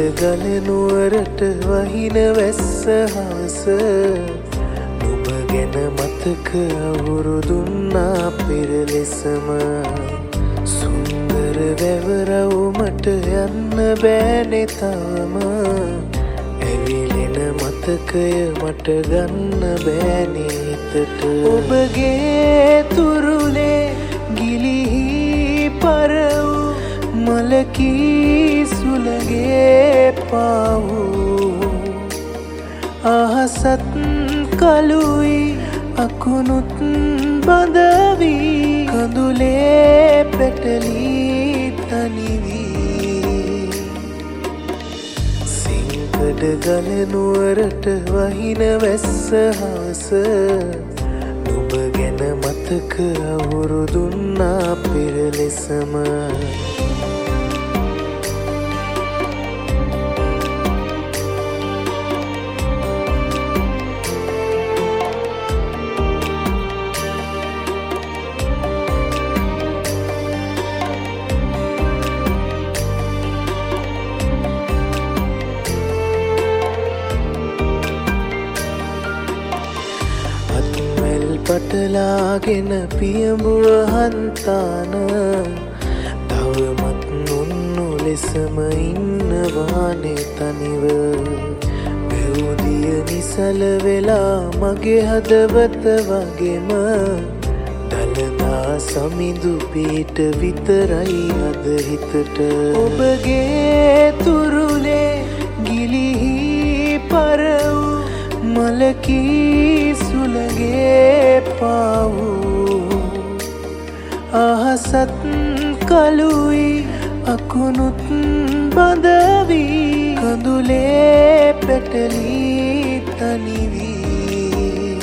ගලනුවරට වහින වැස්ස හවස නුඹ ගැන මතක අවුරුදුන්නා පෙර ලෙසම සුන්දර වැවරව් මට යන්න බෑනේ තවම ඇවිලෙන මතකය මට ගන්න බෑනේ හිතට ඔබගේ තුරුලේ ගිලිහි පරව් මලකී සුළගේ පාවූ අහසත් කළුයි අකුණුත් බඳවී කඳුලේ පැටලී තනිවී සිංකඩ ගලනුවරට වහින වැස්ස හවස නුඹ ගැන මතක අවුරුදුන්නා පෙර ලෙසම පටලාගෙන පියඹුව හන්තාන තවමත් නුන්නු ලෙසම ඉන්නවානේ තනිව වැවුදිය නිසල වෙලා මගේ හදවත වගේම දළදා සමිඳු පීට විතරයි අද හිතට ඔබගේ තුරුලේ ගිලිහි පරව් මලකී සුළගේ පාවූ අහසත් කළුයි අකුණුත් බඳවී කඳුලේ පැටලී තනිවී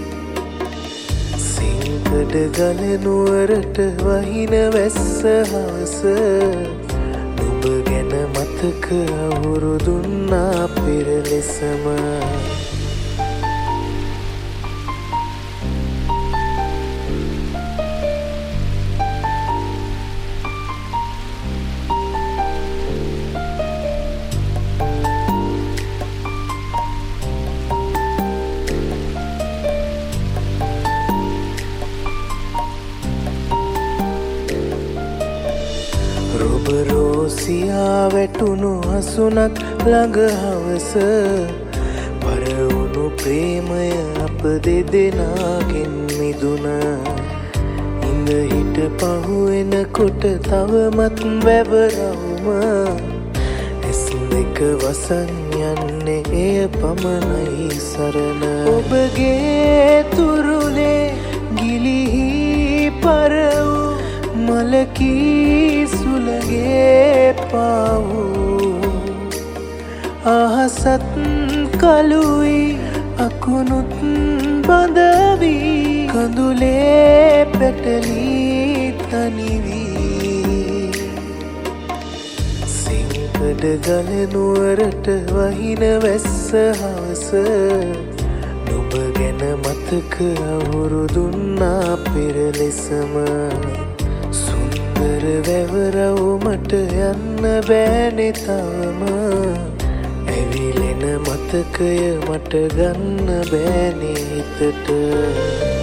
සිංකඩ ගලනුවරට වහින වැස්ස හවස නුඹ ගැන මතක අවුරුදුන්නා පෙර ලෙසම රොබරෝසියා වැටුණු හසුනක් ළඟ හවස පරවුණු ප්‍රේමය අප දෙදෙනාගෙන් මිදුන ඉඳ හිට පහුවෙනකොට තවමත් වැවරවුම ඇස් දෙක වසන් යන්නේ එය පමණයි සරණ ඔබගේ තුරුලේ ගිලිහි පරව් මලකී සුළගේ පාවූ අහසත් කළුයි අකුණුත් බඳවී කඳුලේ පැටලී තනිවී සිංකඩ ගලනුවරට වහින වැස්ස හවස නුඹ ගැන මතක අවුරුදුන්නා පෙර ලෙසම සුන්දර වැවරව් මට යන්න බෑනේ තවම ඇවිලෙන මතකය මට ගන්න බෑනේ හිතට